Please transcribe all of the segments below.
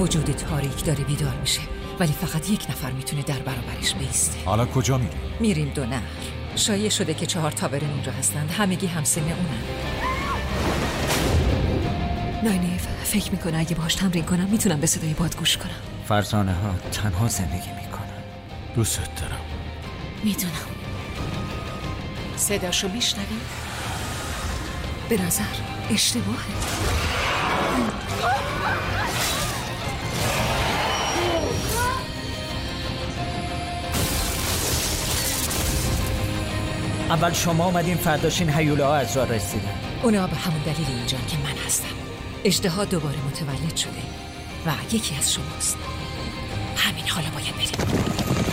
وجود تاریک داره بیدار میشه، ولی فقط یک نفر میتونه در برابرش بیسته. حالا کجا میریم؟ میریم 2 نهر. شایع شده که 4 تاورن اونجا هستند، همگی همسن اونن. ناینیف فکر میکنه اگه باهاش تمرین کنم میتونم به صدای باد گوش کنم. فرزانه ها تنها زندگی میکنن. دوست دارم. میدونم. صداشو میشنوی؟ به نظر اشتباهه. اول شما اومدین، فرداش این هیوله ها از راه رسیدن. اونا به همون دلیل اینجان که من هستم. اژدها دوباره متولد شده و یکی از شماست. همین، حالا باید بریم.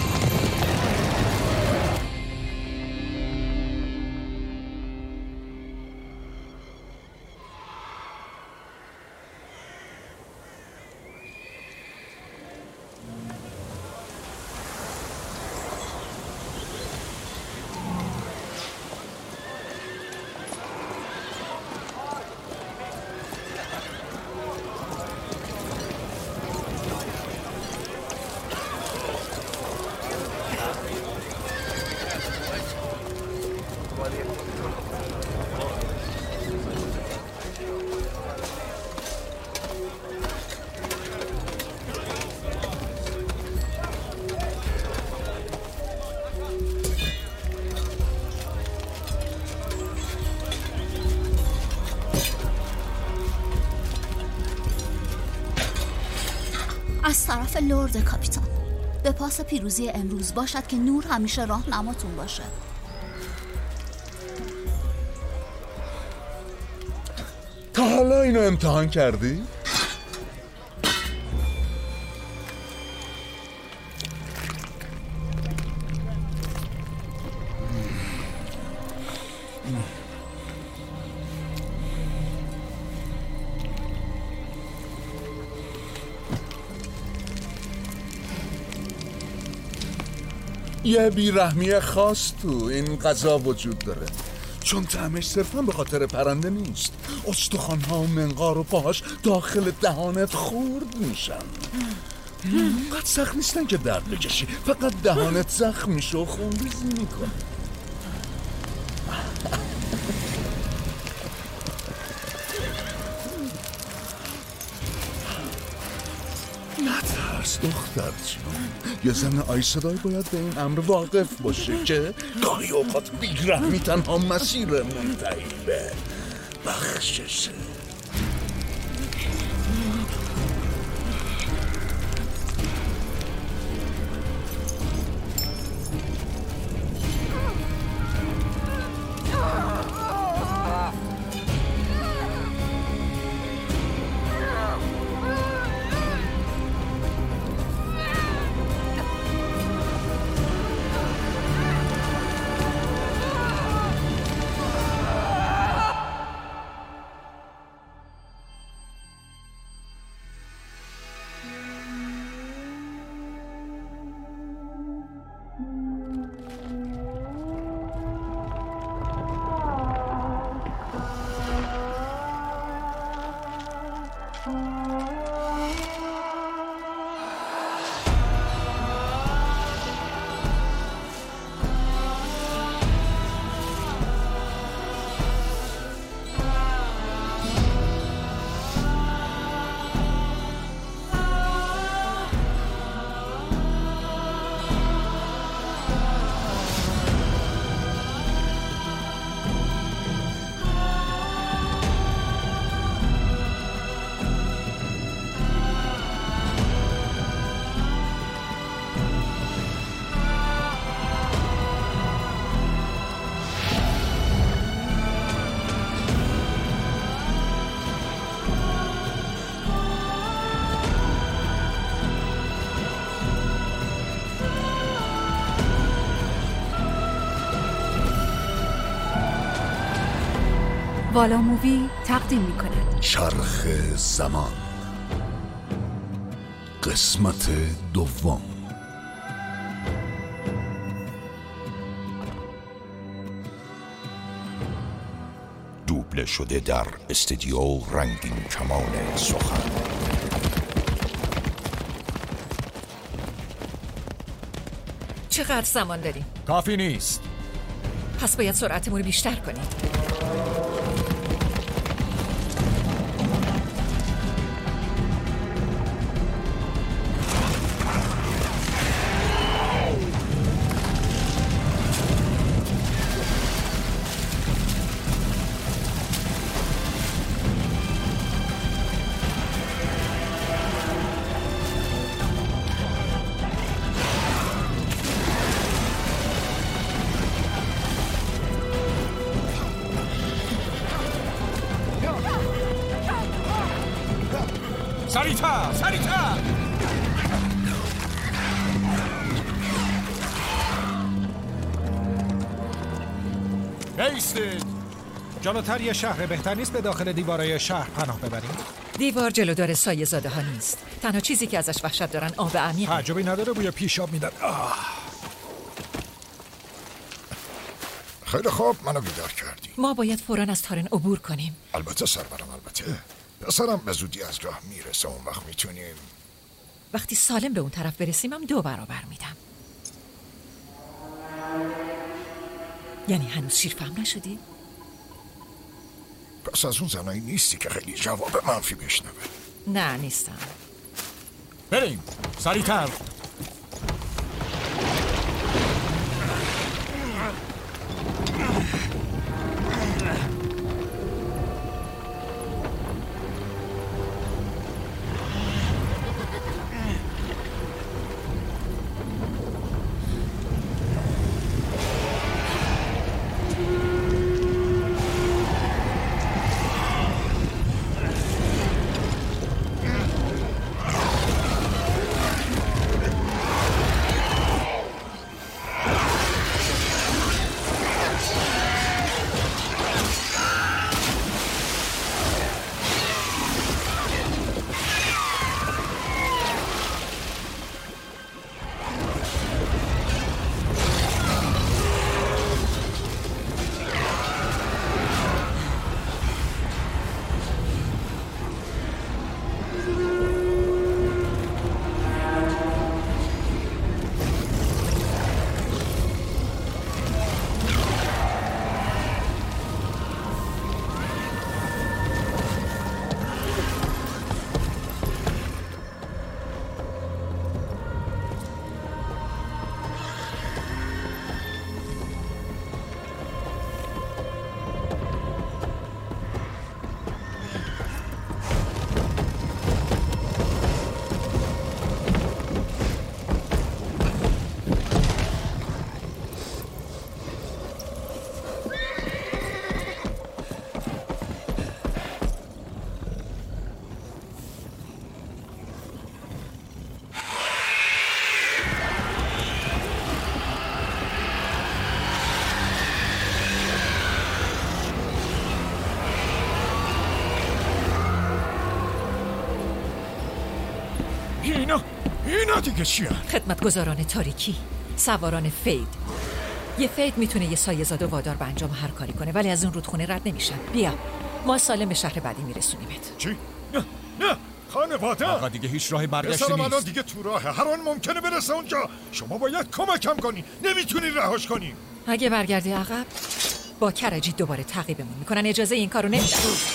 از طرف لرد کاپیتان، به پاس پیروزی امروز باشد که نور همیشه راهنماتون باشه. تا حالا اینو امتحان کردی؟ یه بیرحمی خاص تو این غذا وجود داره، چون طعمش صرفا به خاطر پرنده نیست. استخوان‌ها و منقار و پاهاش داخل دهانت خورد میشن. قد سخت نیستن که درد بکشی، فقط دهانت زخم میشه و خونریزی میکنه. نترس دختر جون، یه زن آیسدای باید به این امر واقف باشه که گاهی اوقات بیرحمی تنها مسیر منتهی به بخششه. والا مووی تقدیم میکنه چرخ زمان، قسمت دوم. دوبله شده در استودیو رنگین کمان سخن. چقدر زمان داریم؟ کافی نیست. پس باید سرعتمون رو بیشتر کنیم. سریعتر سریعتر. بیستید. جلوتر یه شهر، بهتر نیست به داخل دیوارای شهر پناه ببریم؟ دیوار جلودار سایه زاده ها نیست. تنها چیزی که ازش وحشت دارن آب عمیقه. تعجبی نداره بوی پیشاب میدن. خیلی خوب، منو بیدار کردی. ما باید فوراً از تارن عبور کنیم. البته سرورم، البته پسرم به زودی از راه میرسه. اون وقت میتونیم. وقتی سالم به اون طرف برسیم هم 2 برابر میدم. یعنی هنوز شیرفهم نشدی؟ پس از اون زنایی نیستی که خیلی جواب منفی بشنوه. نه نیستم. بریم سریعتر. اینا دیگه چیه؟ خدمتگزاران تاریکی، سواران فید. یه فید میتونه یه سایه زاده وادار به انجام هر کاری کنه، ولی از اون رودخونه رد نمیشن. بیا ما سالم به شهر بعدی میرسونیمت. چی؟ نه خانواده. آقا دیگه هیچ راه برگشتی پسرم الان نیست. دیگه تو راهه، هر آن ممکنه برسه اونجا. شما باید کمکم کنی، نمیتونی رهاش کنی. اگه برگردی عقب با کرجی دوباره تعقیبمون میکنن. اجازه این کارو نمیدن.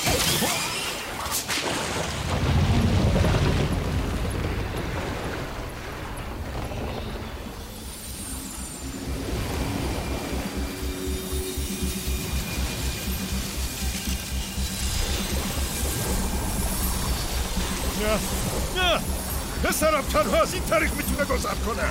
نه پسرم تنها از این طریق میتونه گذر کنه.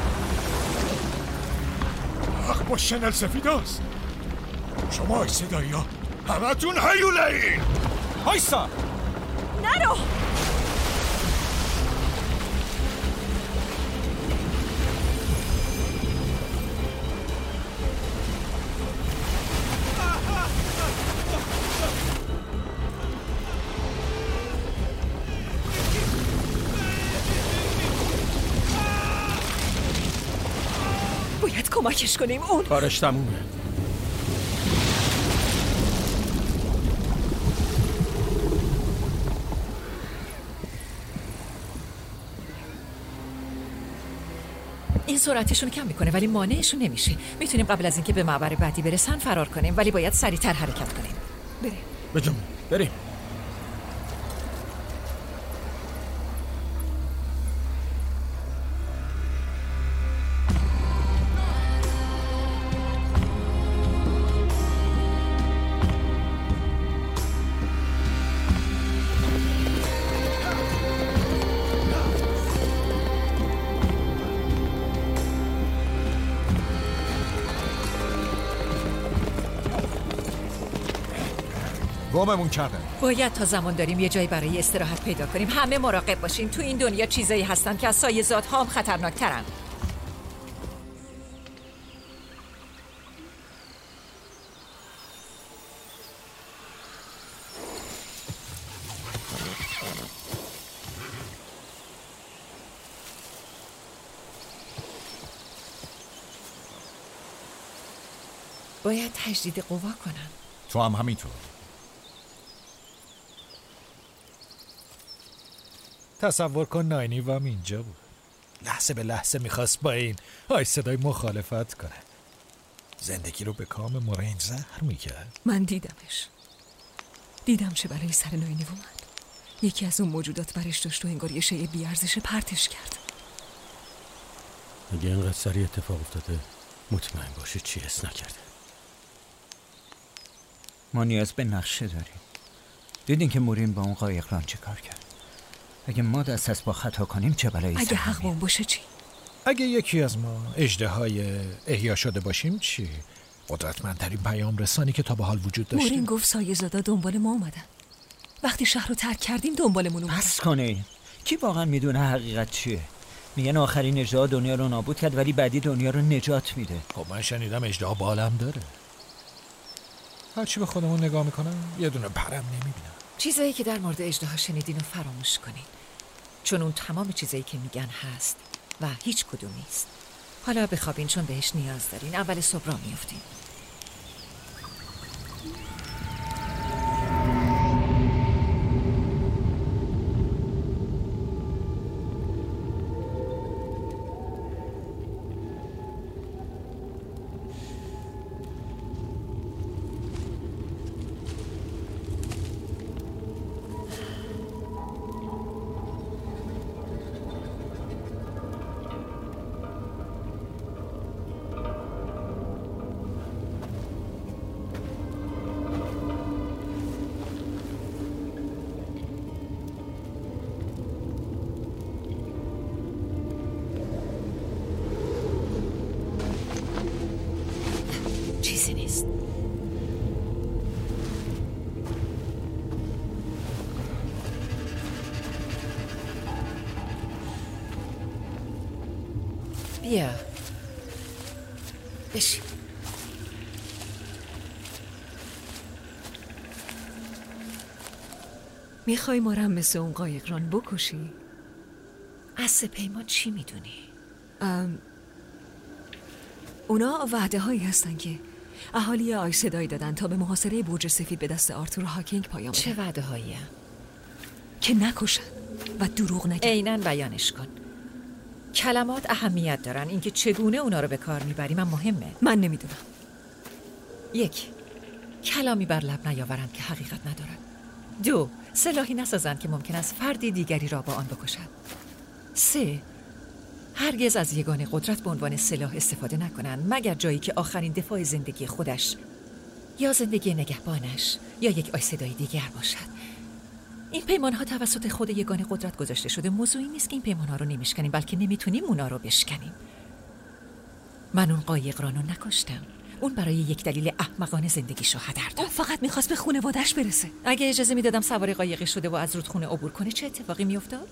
حق با شنل سفیداست. شما ای صدایی ها همه تون هیوله این. هایسا نرو. باید کمکش کنیم. اون کارش تمومه. این سرعتشون کم میکنه ولی مانعشون نمیشه. میتونیم قبل از اینکه به معبر بعدی برسن فرار کنیم، ولی باید سریعتر حرکت کنیم. بریم. بریم. گممون کردن. باید تا زمان داریم یه جایی برای استراحت پیدا کنیم. همه مراقب باشین. تو این دنیا چیزایی هستن که از سایه‌زادها هم خطرناک‌ترن. باید تجدید قوا کنن. تو هم همینطور. تصور کن ناینیو هم اینجا بود. لحظه به لحظه میخواست با این صدای مخالفت کنه. زندگی رو به کام مورین زهر میکرد. من دیدم چه بلایی سر ناینیو اومد. یکی از اون موجودات برش داشت و انگار یه شیء بی‌ارزش پرتش کرد. اگه اینقدر سریع اتفاق افتاده مطمئن باشه چی حس نکرده. ما نیاز به نقشه داریم. دیدین که مورین با اون قایقران چه کار کرد. اگه ما دست از با خطا کنیم چه بلایی سر اگه حقمون باشه چی؟ اگه یکی از ما اژدهای احیا شده باشیم چی؟ قدرتمندترین پیام رسانی که تا به حال وجود داشتیم. مورین گفت سایه‌زادا دنبال ما اومدن. وقتی شهر رو ترک کردیم دنبالمون اومدن. بس کنه. کی واقعا میدونه حقیقت چیه؟ میگن آخرین اژدها دنیا رو نابود کرد ولی بعدی دنیا رو نجات میده. خب من شنیدم اژدها بالم داره. هرچی به خودمون نگاه میکنم یه دونه پرم نمیبینم. چیزایی که در مورد اژدها شنیدین رو فراموش کنین، چون اون تمام چیزایی که میگن هست و هیچ کدوم نیست. حالا بخوابین چون بهش نیاز دارین. اول صبح راه میافتین. چیزی نیست. بیا بشین. میخوای ما رو مثل اون قایقران بکشی؟ از سپیمان چی میدونی؟ اونا وعده هایی هستن که اهالی آیسدای دادن تا به محاصره برج سفید به دست آرتور هاکینگ پایان بدن. چه وعده هایی؟ که نکشن و دروغ نگن. عیناً بیانش کن. کلمات اهمیت دارن. اینکه چگونه اونا رو به کار میبریم هم مهمه. من نمیدونم. 1. کلامی بر لب نیاورند که حقیقت ندارد. 2. سلاحی نسازند که ممکن است فردی دیگری را با آن بکشد. 3. هرگز از یگانه قدرت به عنوان سلاح استفاده نکنند مگر جایی که آخرین دفاع زندگی خودش یا زندگی نگهبانش یا یک آیسدای دیگر باشد. این پیمانها توسط خود یگانه قدرت گذاشته شده. موضوعی نیست که این پیمانها رو نمیشکنیم، بلکه نمیتونیم اونا رو بشکنیم. من اون قایقرانو نکشتم. اون برای یک دلیل احمقانه زندگیشو هدر داد. اون فقط میخواست به خانواده‌اش برسه. اگه اجازه میدادم سوار قایقی شده و از رودخونه عبور کنه چه اتفاقی میافتاد؟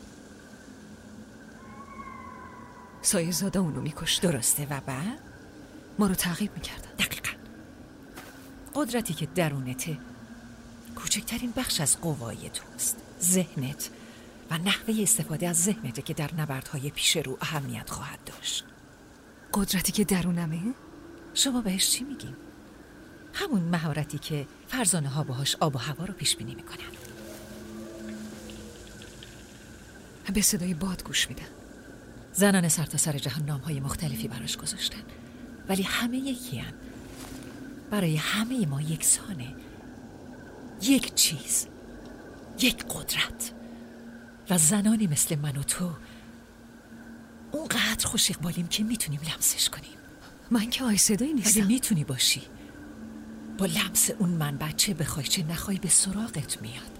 سایه‌زادا اونو میکشت. درسته. و بعد ما رو تعقیب میکردن. دقیقاً. قدرتی که درونته کوچکترین بخش از قوای توست. ذهنت و نحوه استفاده از ذهنته که در نبردهای پیش رو اهمیت خواهد داشت. قدرتی که درونمه؟ شما بهش چی میگین؟ همون مهارتی که فرزانه ها باهاش آب و هوا رو پیش بینی میکنن. به صدای باد گوش میدن. زنان سرتاسر جهان نام‌های مختلفی براش گذاشتن، ولی همه یکی‌ان. برای همه ما یکسانه. یک چیز، یک قدرت. و زنانی مثل من و تو اونقدر خوش اقبالیم که میتونیم لمسش کنیم. من که آیسدایی نیستم. ولی میتونی باشی. با لمس اون من بچه بخوای چه نخوای به سراغت میاد.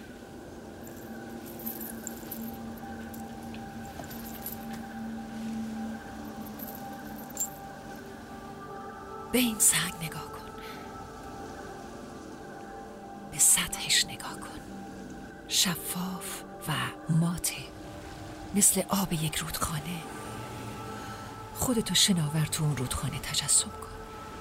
به این سنگ نگاه کن، به سطحش نگاه کن. شفاف و ماته، مثل آب یک رودخانه. خودتو شناور تو اون رودخانه تجسم کن.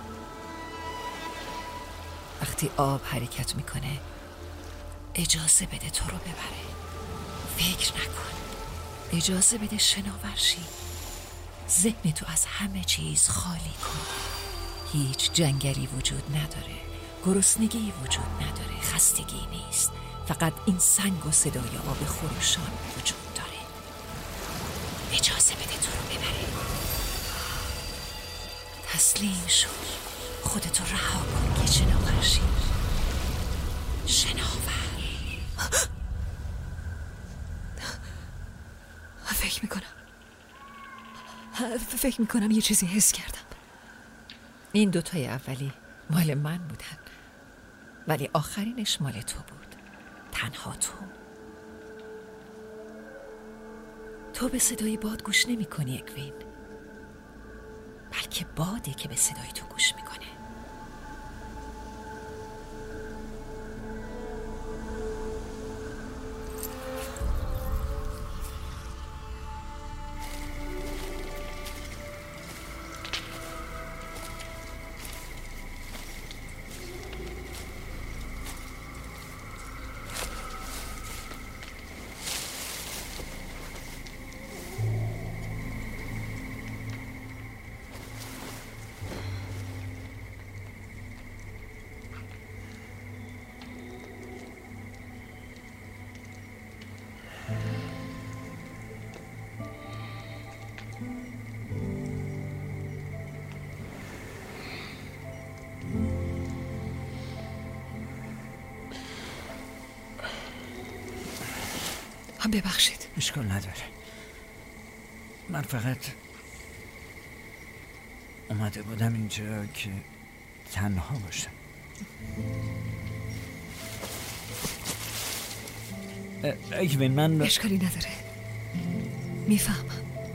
وقتی آب حرکت میکنه اجازه بده تو رو ببره. فکر نکن، اجازه بده شناور شی. ذهن تو از همه چیز خالی کن. هیچ جنگلی وجود نداره، گرسنگی وجود نداره، خستگی نیست. فقط این سنگ و صدای آب خروشان وجود داره. اجازه بده تو رو ببره. تسلیم شو، خودتو رها کن که شناور شی. شناور. فکر میکنم یه چیزی حس کردم. این دوتای اولی مال من بودن، ولی آخرینش مال تو بود. تنها تو به صدای باد گوش نمی کنی اکوین، بلکه باده که به صدای تو گوش میکنه. هم ببخشید. اشکال نداره. من فقط اومده بودم اینجا که تنها باشم. اکوین من اشکالی نداره، میفهمم.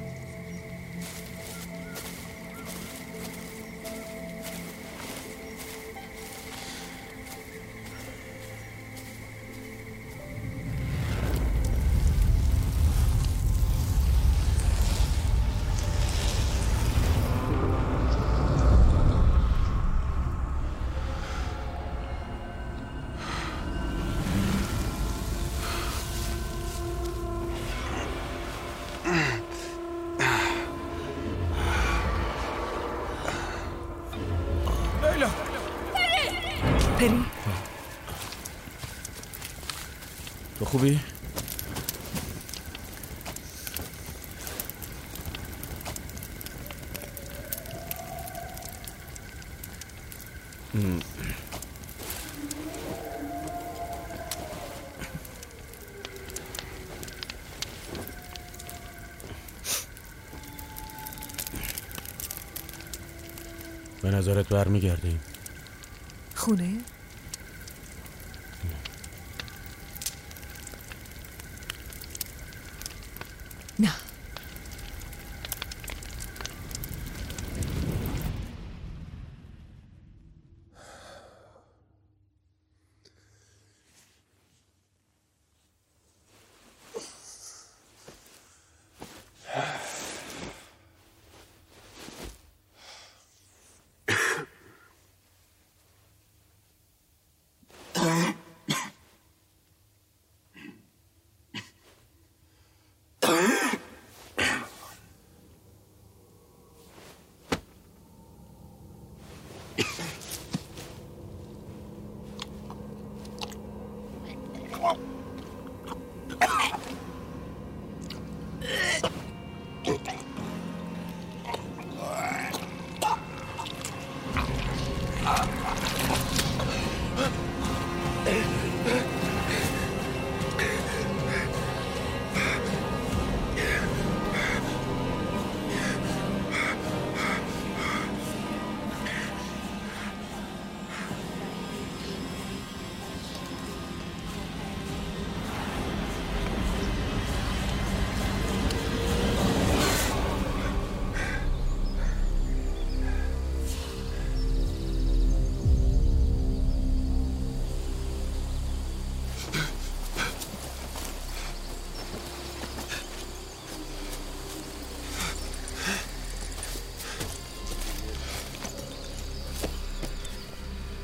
پری تو خوبی؟ به نظرت برمیگردیم خونه؟ نه.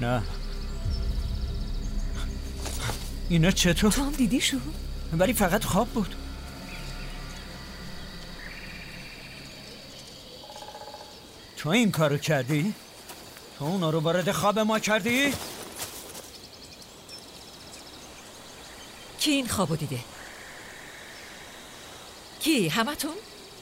نه. اینا چطور؟ تو هم دیدی شو؟ ولی فقط خواب بود. تو این کارو کردی؟ تو اونا رو وارد خواب ما کردی؟ کی این خوابو دیده؟ کی؟ همتون؟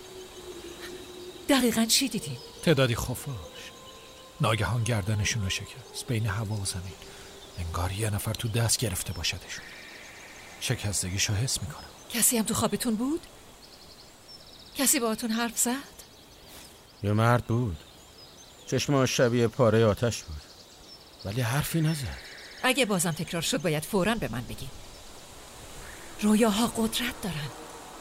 دقیقاً چی دیدین؟ تعدادی خفاش ناگهان گردنشون رو شکست بین هوا و زمین. انگار یه نفر تو دست گرفته باشدشون. شکستگیشو حس میکنم. کسی هم تو خوابتون بود؟ کسی باهاتون حرف زد؟ یه مرد بود، چشماش شبیه پاره آتش بود، ولی حرفی نزد. اگه بازم تکرار شد باید فوراً به من بگین. رویاها قدرت دارن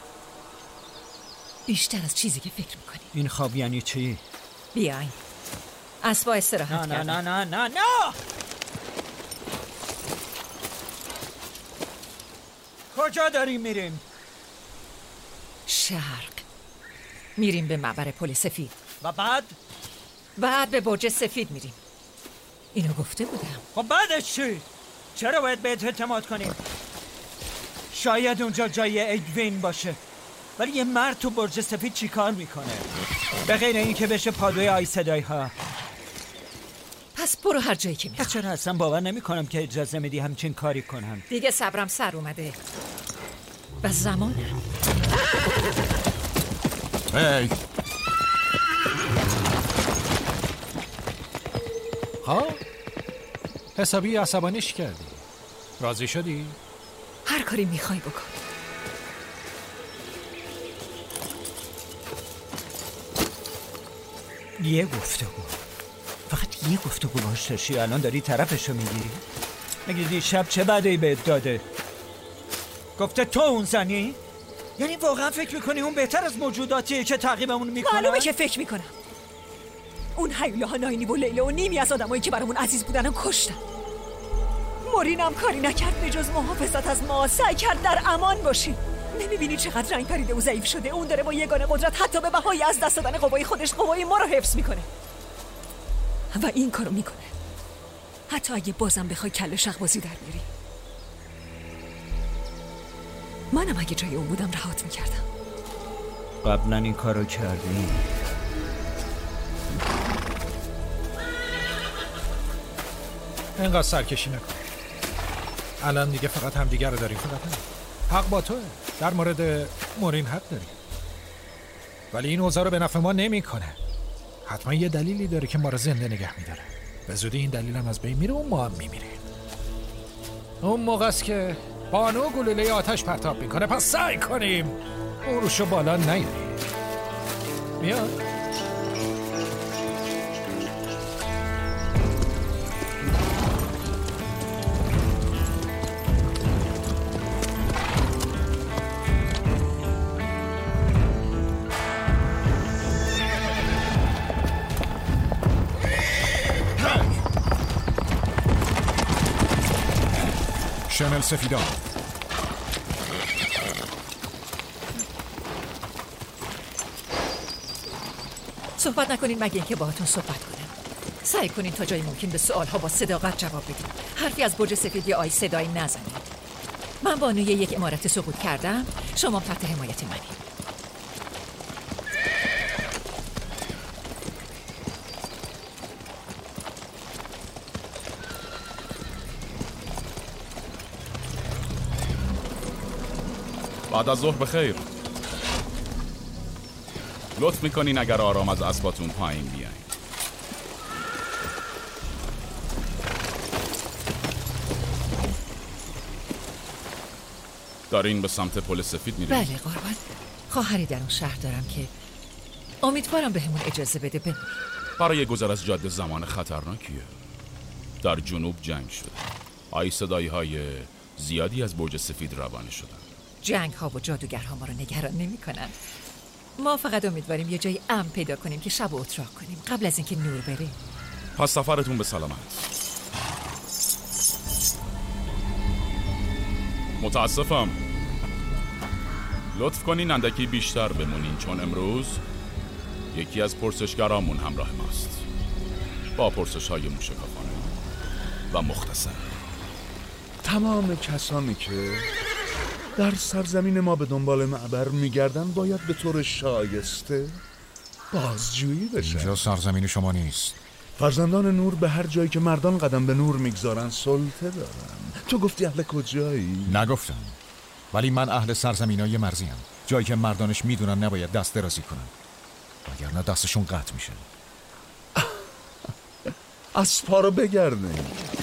بیشتر از چیزی که فکر میکنی. این خواب یعنی چی؟ بیاین اسبا استراحت کردن. نه کجا داریم میریم؟ شرق. میریم به معبر پل سفید. و بعد به برج سفید میریم. اینو گفته بودم. خب بعدش چی؟ چرا باید بهت اعتماد کنیم؟ شاید اونجا جای ادوین باشه، ولی یه مرد تو برج سفید چی کار میکنه؟ به غیر این که بشه پادوی آی صدای ها. پس برو هر جایی که میخوای. چرا اصلا باور نمیکنم که اجازه میدی همچین کاری کنم. دیگه صبرم سر اومده و زمانم. هی ها؟ حسابی عصبانیش کردی. راضی شدی؟ هر کاری میخوای بکن. یه گفتگو، فقط یه گفتگو باش داشتی، الان داری طرفشو میگیری؟ مگه دیشب چه بدهی بهت داده؟ گفته تو اون زنی؟ یعنی واقعا فکر میکنی اون بهتر از موجوداتیه که تعقیبمون میکنه؟ معلومه که فکر میکنم. اون هیولاها ناینی و لیله و نیمی از آدمایی که برامون عزیز بودن رو کشتن. مورینم کاری نکرد به جز محافظت از ما. سعی کرد در امان باشیم. نمیبینی چقدر رنگ پریده و ضعیف شده؟ اون داره با یگانه قدرت حتی به بهای از دست دادن قوای خودش قوای ما رو حفظ میکنه و این کارو میکنه حتی اگه بازم بخوای کله شخبازی در بیاری. منم اگه جای اون بودم رهات میکردم. قبلا این کارو کردی؟ اینقدر سرکشی نکن. الان دیگه فقط همدیگه رو داریم. فقط هم حق با توه. در مورد مورین حق داری، ولی این اوضاع رو به نفع ما نمیکنه. حتما یه دلیلی داره که ما رو زنده نگه میداره. به زودی این دلیل هم از بین میره و ما هم میمیریم. اون موقع است که بانو گلوله آتش پرتاب میکنه. پس سعی کنیم اون روشو بالا نیاریم. میاد؟ شنل سفیدان. صحبت نکنین مگه اینکه باهاتون صحبت کنم. سعی کنین تا جایی ممکن به سوالها با صداقت جواب بدین. حرفی از برج سفید یا آی صدایی نزنید. من بانوی یک عمارت سقوط کردم، شما تحت حمایت منی. بعد از ظهر بخیر. لطف میکنین اگر آرام از اسباتون پایین بیاین. دارین به سمت پل سفید میرین؟ بله قربان. خواهری در اون شهر دارم که امیدوارم بهمون اجازه بده بمونیم. برای گذر از جاده زمان خطرناکیه. در جنوب جنگ شده. آی صدایی های زیادی از برج سفید روانه شدن. جنگ ها و جادوگرها ما رو نگران نمی کنن. ما فقط امیدواریم یه جای امن پیدا کنیم که شب اتراق کنیم قبل از اینکه نور بره. پس سفرتون به سلامت. متاسفم. لطف کنین اندکی بیشتر بمونین چون امروز یکی از پرسشگرامون همراه ماست با پرسش های موشکافانه. و مختصر. تمام کسانی که در سرزمین ما به دنبال معبر میگردن باید به طور شایسته بازجویی بشن. اینجا سرزمین شما نیست. فرزندان نور به هر جایی که مردان قدم به نور میگذارن سلطه دارن. تو گفتی اهل کجایی؟ نگفتم، ولی من اهل سرزمینای مرزیم، جایی که مردانش میدونن نباید دست درازی کنن وگرنه دستشون قطع میشه. اسپا رو بگردیم.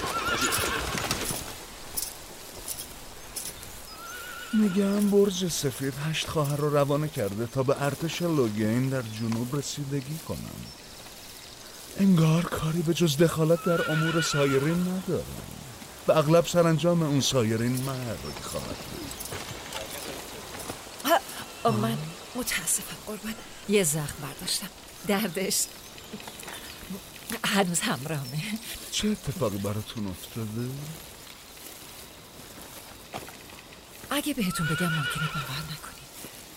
میگم برج سفید 8 خواهر رو روانه کرده تا به ارتش لوگین در جنوب رسیدگی کنن. انگار کاری به جز دخالت در امور سایرین ندارن و اغلب سرانجام اون سایرین مرگ خواهد بود. من متاسفم قربان، یه زخم برداشتم، دردش هنوز همراهمه. چه اتفاقی براتون افتاده؟ اگه بهتون بگم ممکنه باور نکنید.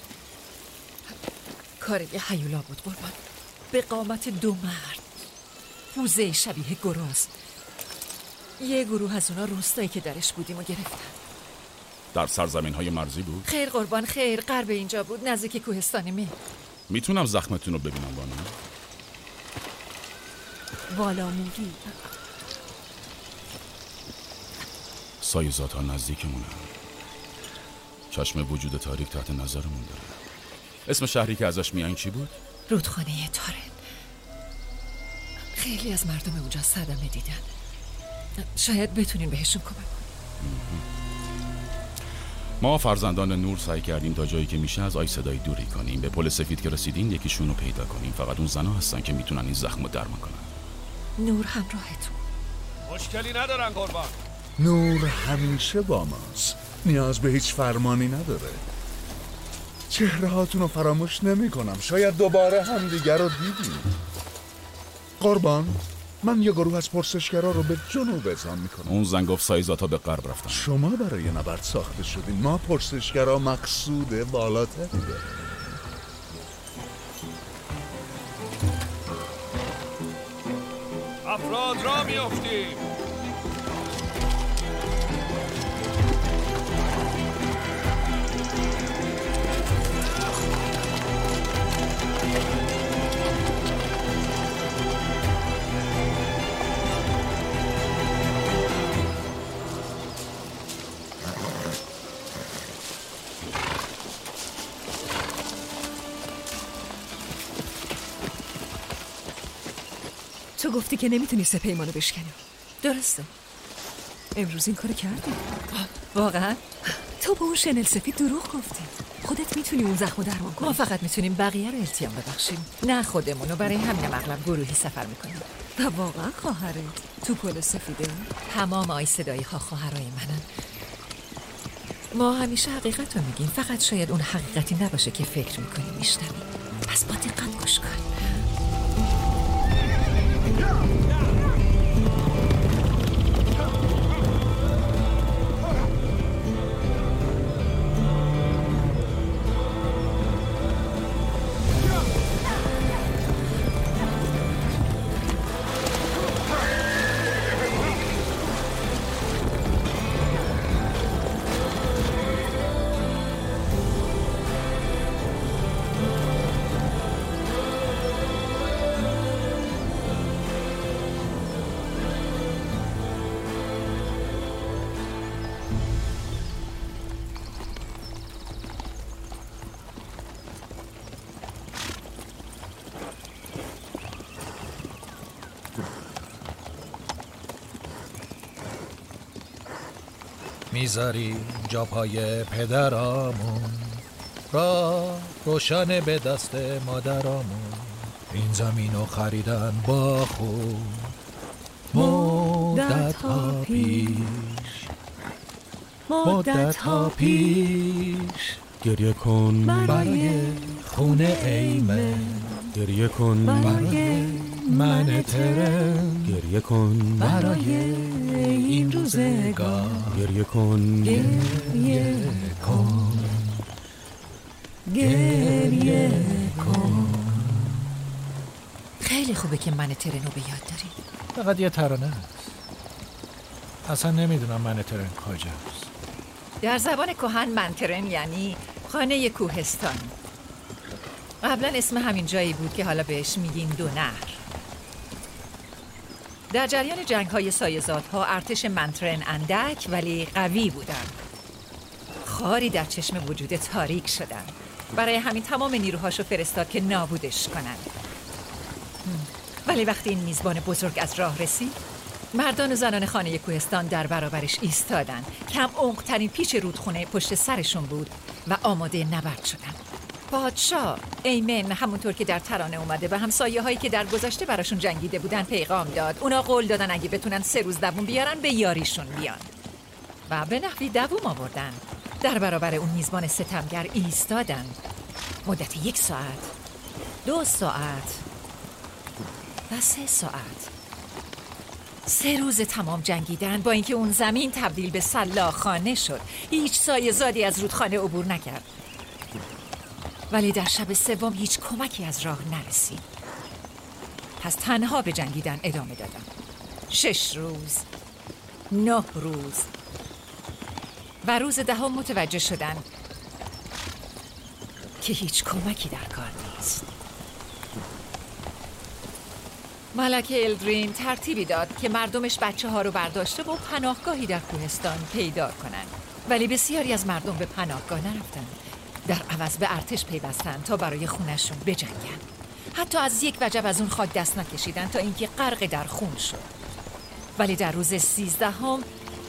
کار یه هیولا بود قربان، به قامت 2 مرد، پوزه شبیه گراز. یه گروه از اونا روستایی که درش بودیم و گرفتن. در سرزمین های مرزی بود؟ خیر قربان خیر، غرب اینجا بود، نزدیک کوهستان مه. میتونم زخمتون رو ببینم بانو؟ والا موری سایزات ها نزدیکمونن. چشم وجود تاریک تحت نظرمون داره. اسم شهری که ازش میایین چی بود؟ رودخانه تارن. خیلی از مردم اونجا صدمه دیدن. شاید بتونین بهشون کمک کنین. ما فرزندان نور سعی کردیم تا جایی که میشه از آیس صدایی دوری کنیم. به پل سفید که رسیدین یکیشون رو پیدا کنیم. فقط اون زنا هستن که میتونن این زخم رو درمان کنن. نور همراهتون. مشکلی ندارن قربان. نور همیشه با ماست، نیاز به هیچ فرمانی نداره. چهره هاتون رو فراموش نمی کنم. شاید دوباره هم دیگر رو دیدیم. قربان، من یه گروه از پرسشگرا رو به جنوب اعزام میکنم. اون زن گفت سایزاتا به غرب رفتن. شما برای نبرد ساخته شدین، ما پرسشگرا مقصود بالاتری داریم. افراد را میافتیم. تو گفتی که نمیتونی پیمانو بشکنی. درسته. امروز این کارو کردی. واقعا؟ تو به اون شنل سفید دروغ گفتی. خودت میتونی اون زخمو درمان کنی. ما فقط میتونیم بقیه رو التیام ببخشیم، نه خودمونو. برای همین اغلب گروهی سفر میکنیم. و واقعا خواهرت تو پل سفیده؟ تمام آی صدایی ها خواهرای منن. ما همیشه حقیقت رو میگیم، فقط شاید اون حقیقتی نباشه که فکر میکنیم میشنویم. پس با دقت گوش کن. میذاری جا پای پدرامون، را روشن به دست مادرامون. این زمینو خریدن با خود مدت ها پیش. گریه کن برای خونه ایمن، گریه کن برای من ترم، گریه کن برای این روزگار، گریه کن گریه کن گریه کن. خیلی خوبه که من ترنو به یاد داری. فقط یه ترانه است. اصلا نمیدونم منترن کجاست. در زبان کهن منترن یعنی خانه کوهستان. قبلا اسم همین جایی بود که حالا بهش میگین دو نهر. در جریان جنگ‌های سایه‌زادها ارتش منترن اندک ولی قوی بودن. خاری در چشم وجود تاریک شدن. برای همین تمام نیروهاشو فرستاد که نابودش کنن. ولی وقتی این میزبان بزرگ از راه رسید، مردان و زنان خانه کوهستان در برابرش ایستادن. کم عمق‌ترین پیچ رودخونه پشت سرشون بود و آماده نبرد شدن. پادشاه ایمن همونطور که در ترانه اومده به همسایه هایی که در گذشته براشون جنگیده بودن پیغام داد. اونا قول دادن اگه بتونن 3 روز دووم بیارن به یاریشون بیان و به نحوی دووم آوردن. در برابر اون میزبان ستمگر ایستادن مدت 1 ساعت، 2 ساعت و 3 ساعت. 3 روز تمام جنگیدن با اینکه اون زمین تبدیل به سلاخانه شد. هیچ سایه‌زادی از رودخانه عبور نکرد. ولی در شب سوم هیچ کمکی از راه نرسید. پس تنها به جنگیدن ادامه دادن. 6 روز، 9 روز و روز 10 متوجه شدن که هیچ کمکی در کار نیست. ملکه الدرین ترتیبی داد که مردمش بچه‌ها رو برداشته و پناهگاهی در کوهستان پیدا کنن. ولی بسیاری از مردم به پناهگاه نرفتن. در عوض به ارتش پیوستن تا برای خونشون بجنگن. حتی از یک وجب از اون خاک دست نکشیدن تا اینکه غرق در خون شد. ولی در روز 13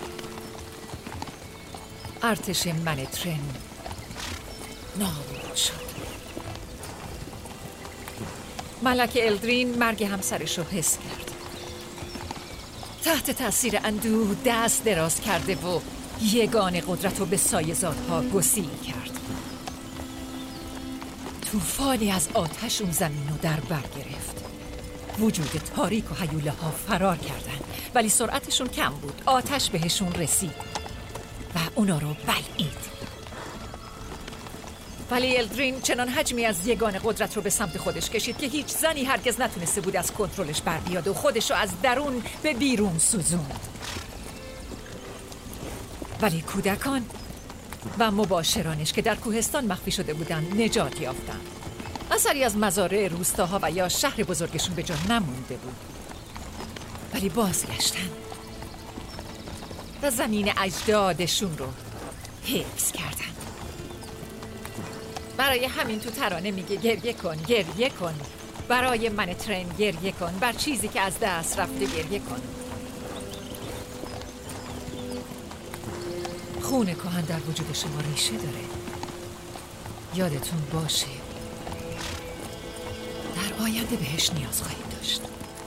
ارتش منترن نابود شد. ملکه الدرین مرگ همسرش رو حس کرد. تحت تاثیر اندوه دست دراز کرده و یگان قدرت رو به سایه‌زادها گسیل کرد. طوفانی از آتش اون زمین رو در بر گرفت. وجود تاریک و هیوله ها فرار کردن ولی سرعتشون کم بود. آتش بهشون رسید و اونا رو بلعید. ولی الدرین چنان حجمی از یگان قدرت رو به سمت خودش کشید که هیچ زنی هرگز نتونسته بود از کنترلش بر بیاد و خودش رو از درون به بیرون سوزوند. ولی کودکان و مباشرانش که در کوهستان مخفی شده بودند نجات یافتند. اثری از مزارع روستاها و یا شهر بزرگشون به جا نمونده بود. ولی بازگشتن و زمین اجدادشون رو حفظ کردن. برای همین تو ترانه میگه گریه کن، گریه کن، برای منترن گریه کن، بر چیزی که از دست رفته گریه کن. خون کهن در وجود شما ریشه داره. یادتون باشه در آینده بهش نیاز خواهید داشت.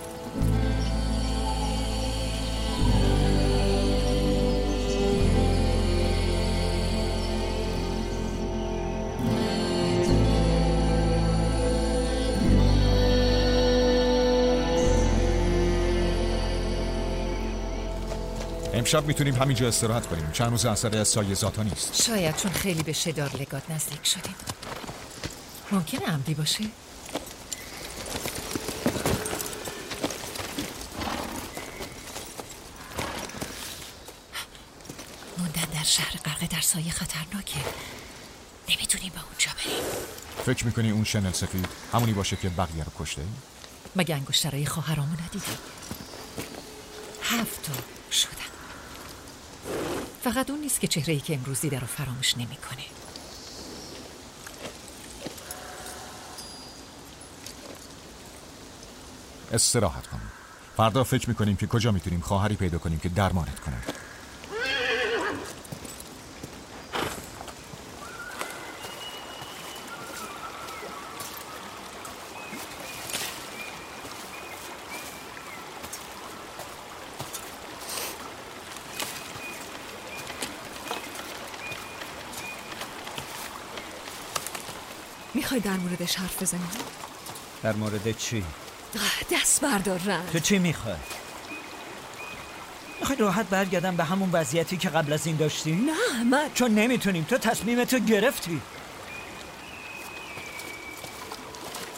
امشب میتونیم همینجا استراحت کنیم. چند روز اثری از سایه‌زادها نیست. شاید چون خیلی به شدار لگات نزدیک شدیم. ممکنه عمدی باشه؟ موندن در شهر غرق در سایه خطرناکه. نمیتونیم به اونجا بریم. فکر میکنی اون شنل سفید همونی باشه که بقیه رو کشته؟ مگه انگشترهای خواهرامو ندیدی؟ 7 تا شدن. فقط اون نیست که چهره‌ای که امروز دیده رو فراموش نمی‌کنه. استراحت کن. فردا فکر میکنیم که کجا میتونیم خواهری پیدا کنیم که درمانت کنه. میخوای در موردش حرف بزنیم؟ در مورد چی؟ دست بردار رن. تو چی میخوای؟ میخوای راحت برگردم به همون وضعیتی که قبل از این داشتی؟ نه من چون نمیتونیم. تو تصمیمتو گرفتی.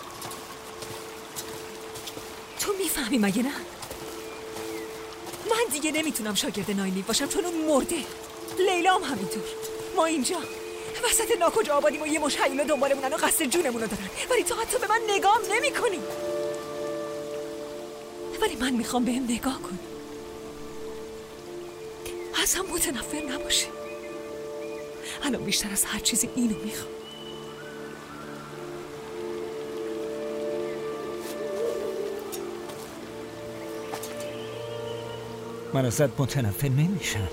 تو میفهمی مگه نه؟ من دیگه نمیتونم شاگرد نایلی باشم چون اون مرده. لیلا هم همینطور. ما اینجا وسط ناکجا آبادیم و یه مش هیولا دنبالمونن و قصد جونمونو دارن، ولی تو حتی به من نگام نمی‌کنی. ولی من میخوام بهم نگاه کنی، ازم متنفر نباشی. الان بیشتر از هر چیزی اینو میخوام. من ازت متنفر نمیشم.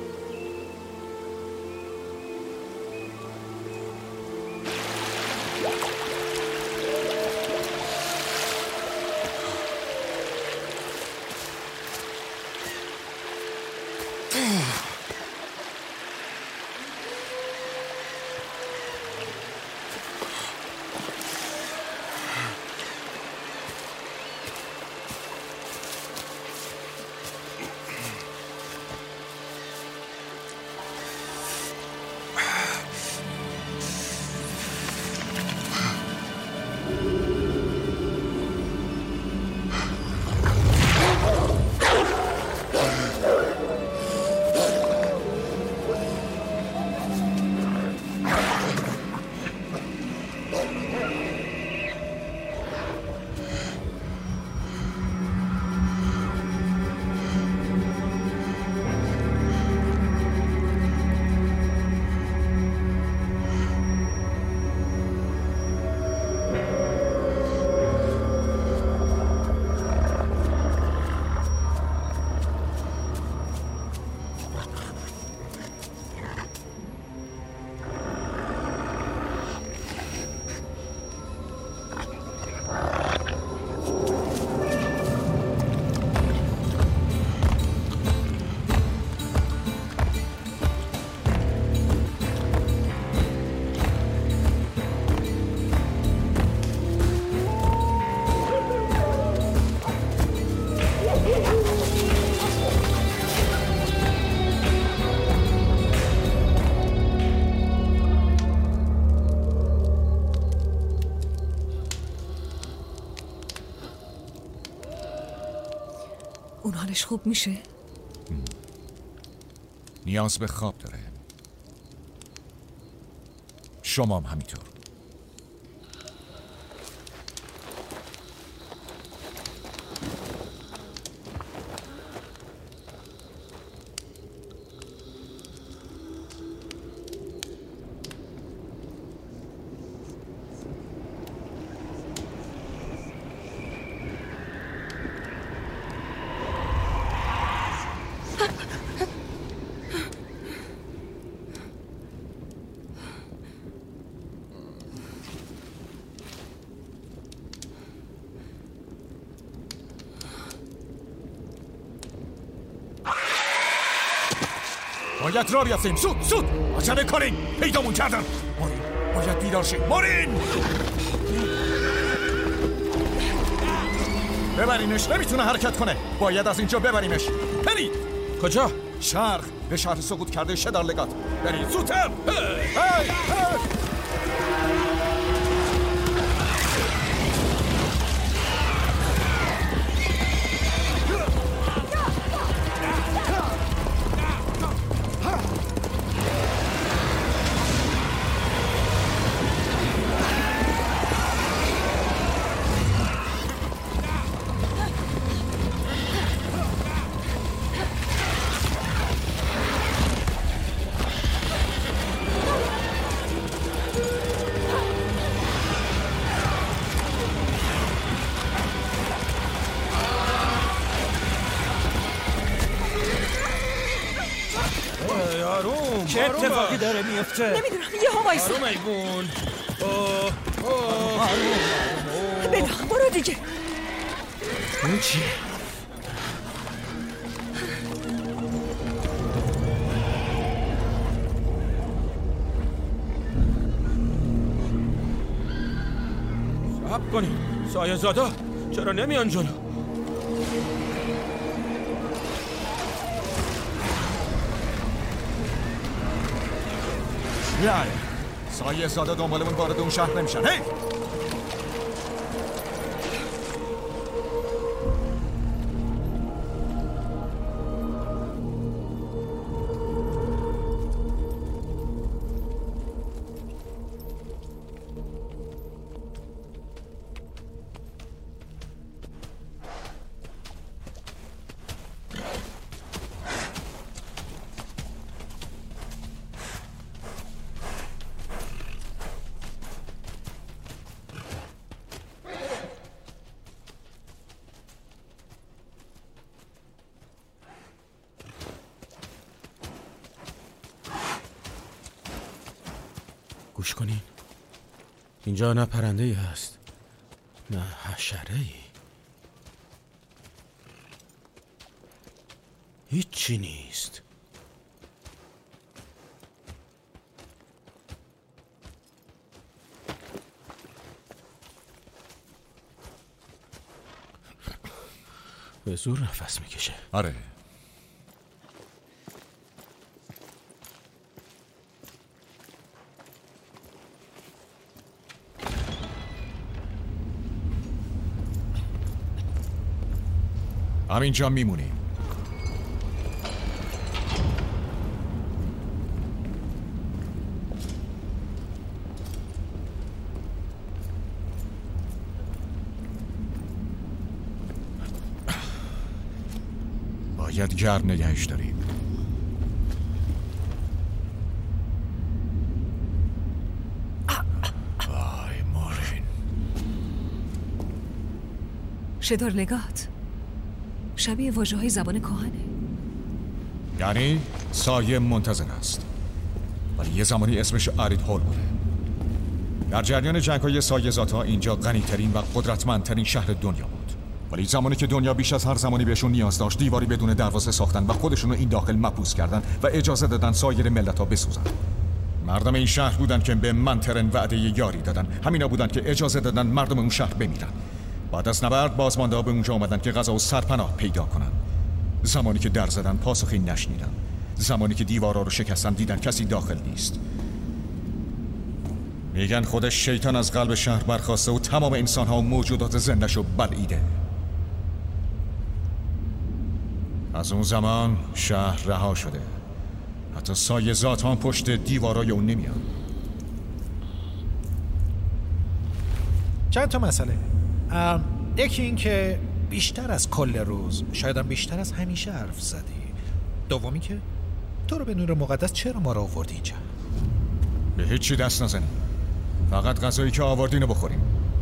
اون حالش خوب میشه؟ نیاز به خواب داره. شمام همینطور. باید را بیافتیم. زود عجله کنین. پیدامون کردن. مورین باید بیدار شید. مورین ببرینش. نمیتونه حرکت کنه. باید از اینجا ببریمش. برید. کجا؟ شرق. به شهر سقوط کرده شدارلگات. برید زودتر. چه اتفاقی داره میفته؟ نمیدونم. یه ها وایسا. آروم ایبون. بلا برو دیگه. اون چیه؟ صبر کنید. سایه زادا چرا نمیان جلو؟ بیای. سایه زاده دنبالمون وارد اون شهر نمیشن. هی گوش کنین. اینجا نه پرنده‌ای هست نه حشره‌ای. هیچی نیست. به زور نفس میکشه. آره. همینجا میمونیم. باید گرم نگهش داریم. وای مورین. شدار نگات شبیه واژه های زبان کهنه. یعنی سایه منتظر است، ولی یه زمانی اسمش ارید هول بوده. در جریان جنگ‌های سایه ذات‌ها اینجا غنی‌ترین و قدرتمندترین شهر دنیا بود، ولی زمانی که دنیا بیش از هر زمانی بهشون نیاز داشت دیواری بدون دروازه ساختن و خودشونو این داخل مبعوث کردن و اجازه دادن سایر ملت‌ها بسوزن. مردم این شهر بودن که به منترن وعده یاری دادن. همینا بودن که اجازه دادن مردم اون شهر بمیرن. بعد از نبرد بازمانده‌ها به اونجا اومدن که غذا و سرپناه پیدا کنن. زمانی که در زدن پاسخی نشنیدن. زمانی که دیوارا رو شکستن دیدن کسی داخل نیست. میگن خودش شیطان از قلب شهر برخاسته و تمام انسان‌ها و موجودات زنده‌شو بلعیده. از اون زمان شهر رها شده. حتی سایه ذات هم پشت دیوارای اون نمیان. چند تا مسئله. یکی این که بیشتر از کل روز، شاید هم بیشتر از همیشه حرف زدی. دومی که تو رو به نور مقدس چرا ما رو آوردی اینجا؟ به هیچی دست نزنیم، فقط غذایی که آوردین رو بخوریم.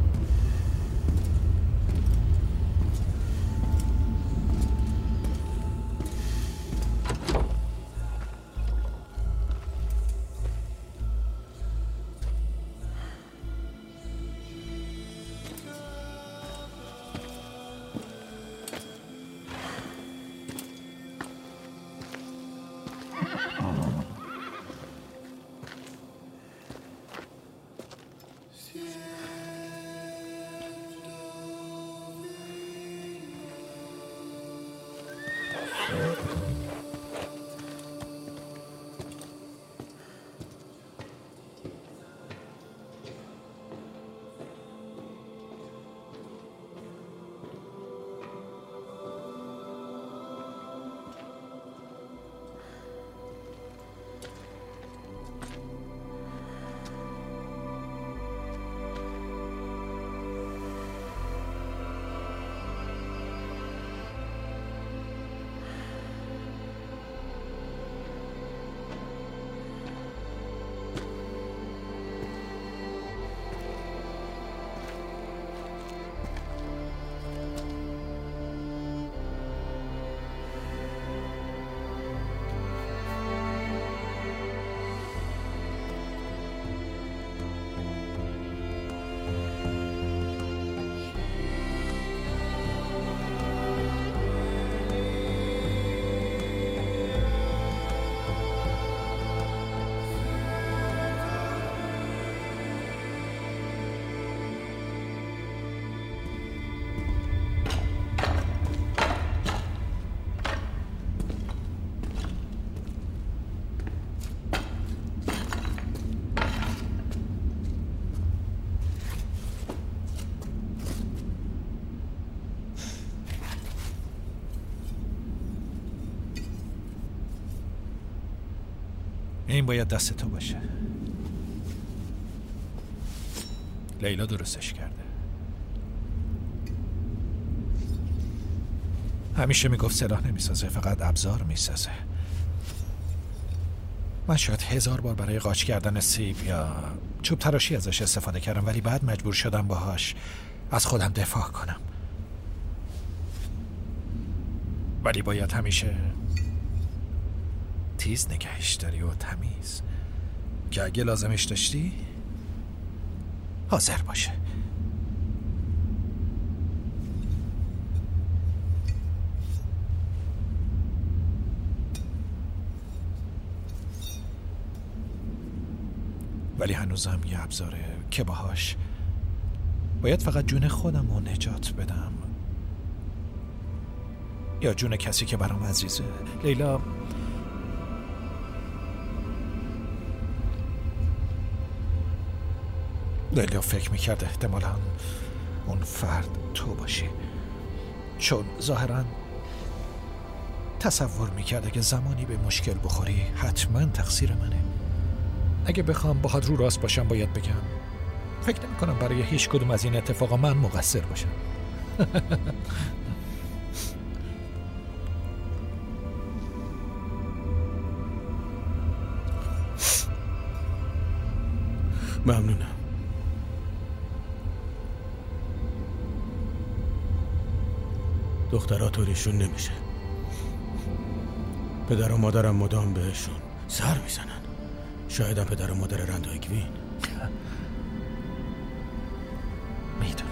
این باید دست تو باشه. لیلا درستش کرده. همیشه میگفت سلاح نمیسازه، فقط ابزار میسازه. من شاید 1000 بار برای قاچ کردن سیب یا چوب تراشی ازش استفاده کردم، ولی بعد مجبور شدم باهاش از خودم دفاع کنم. ولی باید همیشه تیز نگهش داری و تمیز. که اگه لازمش داشتی حاضر باشه. ولی هنوزم یه ابزاره که باهاش باید فقط جون خودم رو نجات بدم یا جون کسی که برام عزیزه. لیلا فکر میکرد احتمالاً اون فرد تو باشی، چون ظاهراً تصور میکرده که زمانی به مشکل بخوری حتما تقصیر منه. اگه بخوام باهات رو راست باشم باید بگم فکر نمی کنم برای هیچ کدوم از این اتفاقا من مقصر باشم. ممنونم. دخترها طوریشون نمیشه. پدر و مادرم مدام بهشون سر میزنن. شایدم پدر و مادر رندایگوین. میدونم.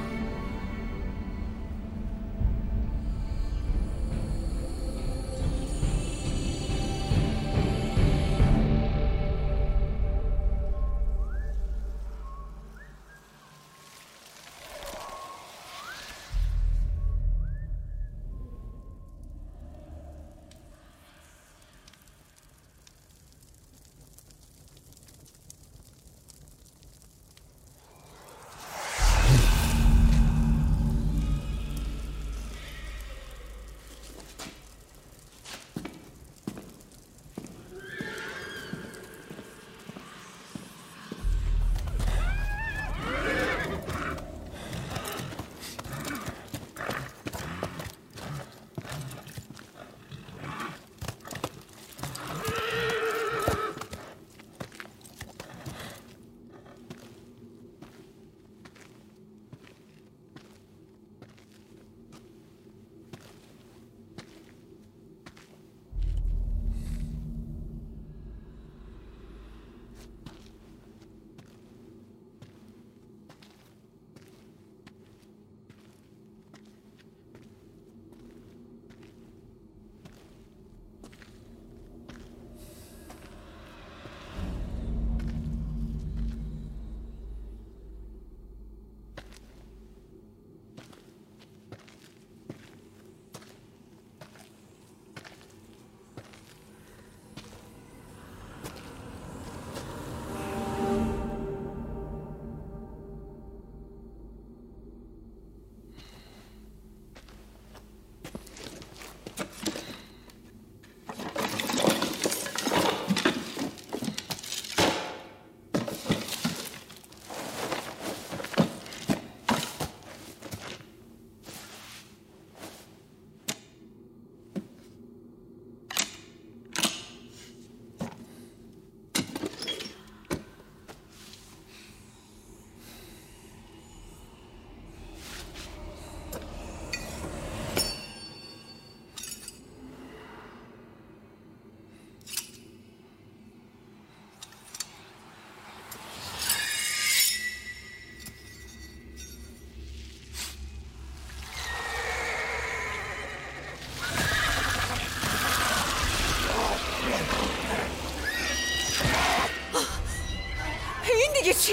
دیگه چی؟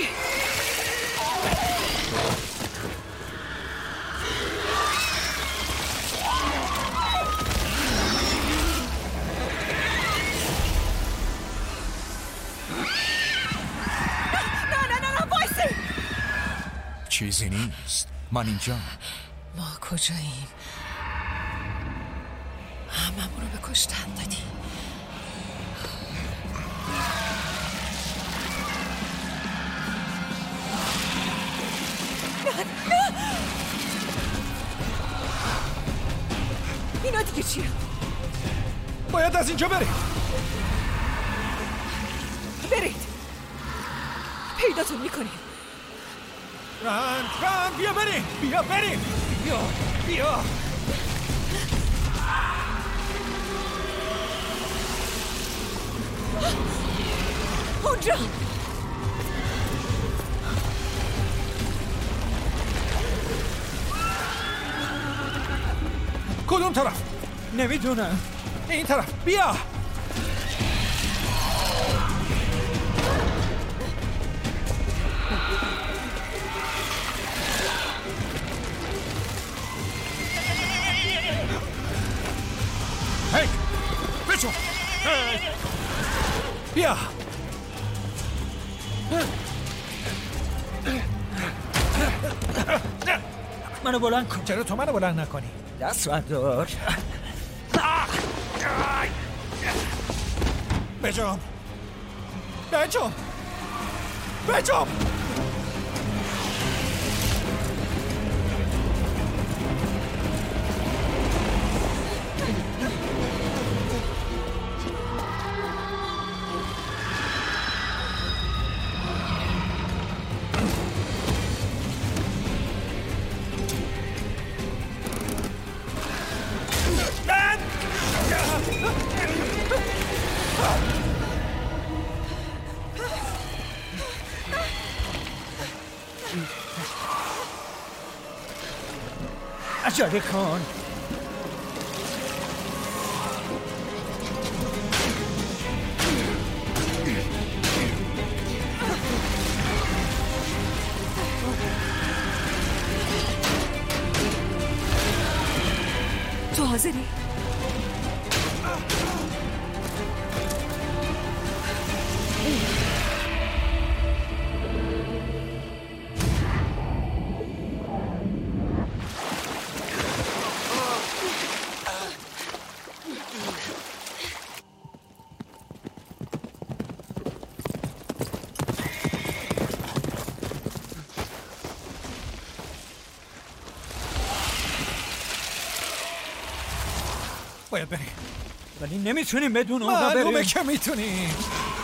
نه بایستی. چیزی نیست، من اینجا. ما کجاییم؟ هممون رو به کشتن دادی. اینا دیگه چیه؟ باید از اینجا برید. پیداتون میکنیم. رند بیا بریم. بیا. اون جان. کدوم طرف؟ نمیدونم. این طرف. بیا. هی بچو. بیا. منو بلند کن. چرا تو منو بلند نکنی؟ دست بردار. بجام. بجام. بجام. عجله کن. تو حاضری؟ باید بریم. ولی نمیتونیم بدون اونا بریم. معلومه که میتونیم.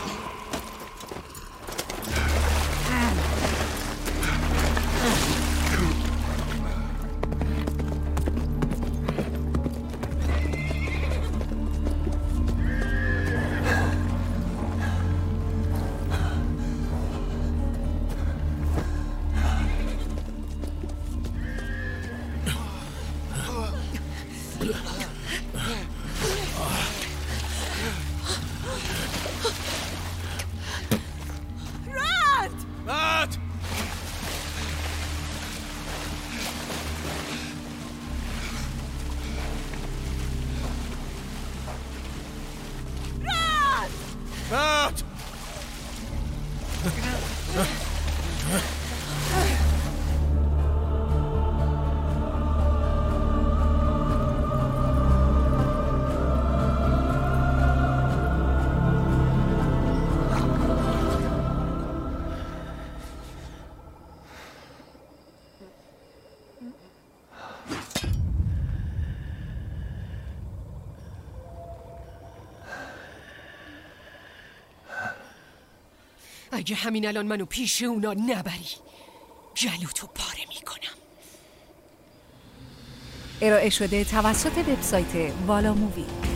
اگه همین الان منو پیش اونا نبری جلوتو پاره میکنم. ارائه شده توسط وبسایت والا مووی.